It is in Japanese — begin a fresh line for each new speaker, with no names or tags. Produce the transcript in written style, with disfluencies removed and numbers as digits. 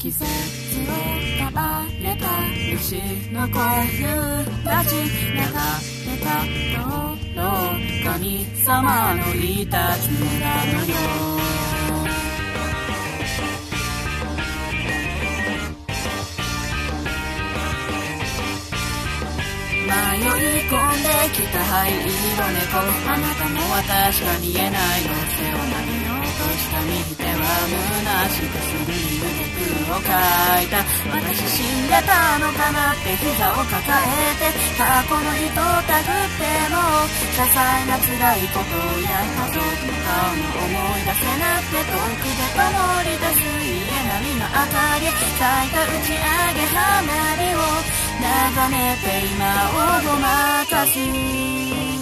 季節を噛まれた虫の声出し流れた神様のいたずらのよ迷い込んできた灰色猫あなたも私が見えないの背を投げようとした右手は虚しくすぐに腕をかいた私死んでたのかなって膝を抱えて過去の人をたぐっても些細な辛いことや家族の顔も思い出せなくて遠くで灯り出す家並みの明かり咲いた打ち上げ花火を眺めて今をごまかす